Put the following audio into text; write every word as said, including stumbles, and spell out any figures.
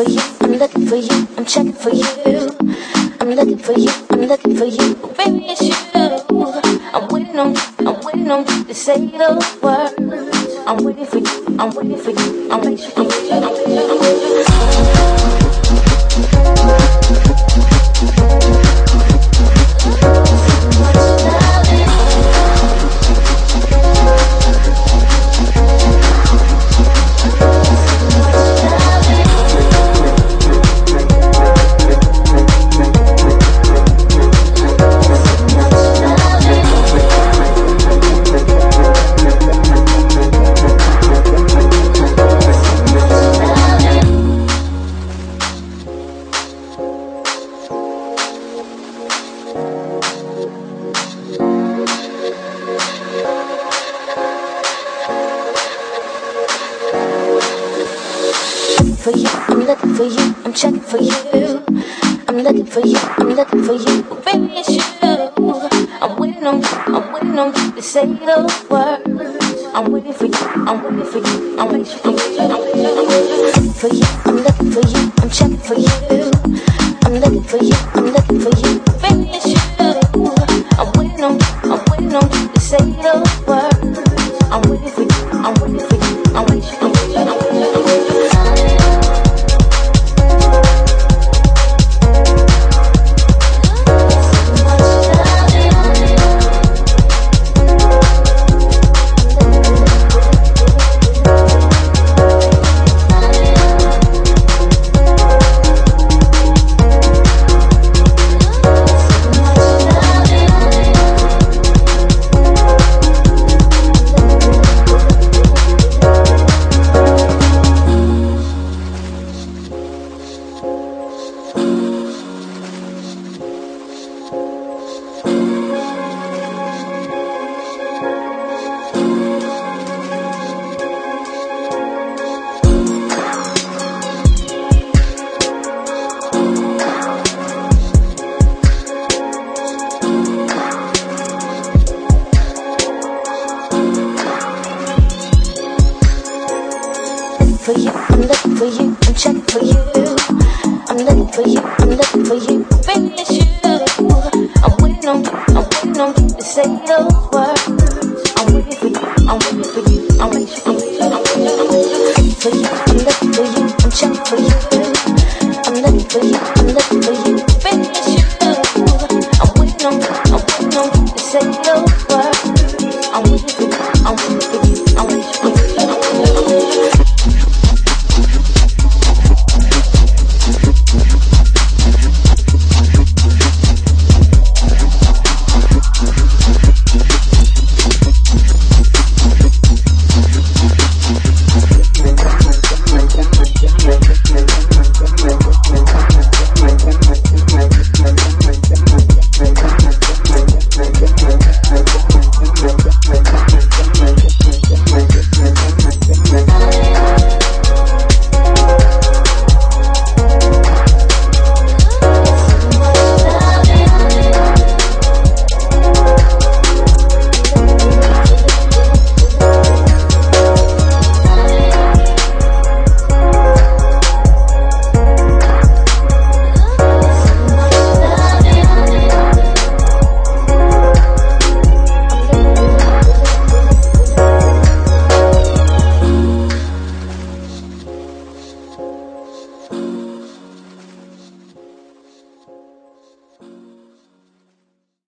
you, I'm looking for you, I'm checking for you. I'm looking for you, I'm looking for you, oh, baby it's you. I'm waiting on you, I'm waiting on you to say those words. I'm waiting for you, I'm waiting for you, I'm waiting for you, I'm waiting, I'm waiting, I'm waiting. For you, I'm looking for you, I'm checking for you. I'm looking for you, I'm looking for you, oh, baby it's you. I'm waiting on you, I'm waiting on you to say those words. I'm waiting for you, I'm waiting for you, I'm waiting, I'm waiting, I'm waiting, I'm waiting. For you, I'm looking for you, I'm checking for you. I'm looking for you, I'm looking for you, oh, baby it's you. I'm waiting on you, I'm waiting on you to say those words. I'm waiting for you, I'm waiting for you, I'm waiting, I'm waiting, I'm waiting, I'm waiting. For you, I'm looking for you, I'm checking for you. I'm looking for you, I'm looking for you, oh, baby it's you. I'm waiting on you, I'm waiting on you to say those words. I'm waiting for you, I'm waiting for you, I'm waiting, I'm waiting, I'm waiting, I'm waiting. For you, I'm looking for you, I'm checking for you. I'm looking for you, I'm looking for you.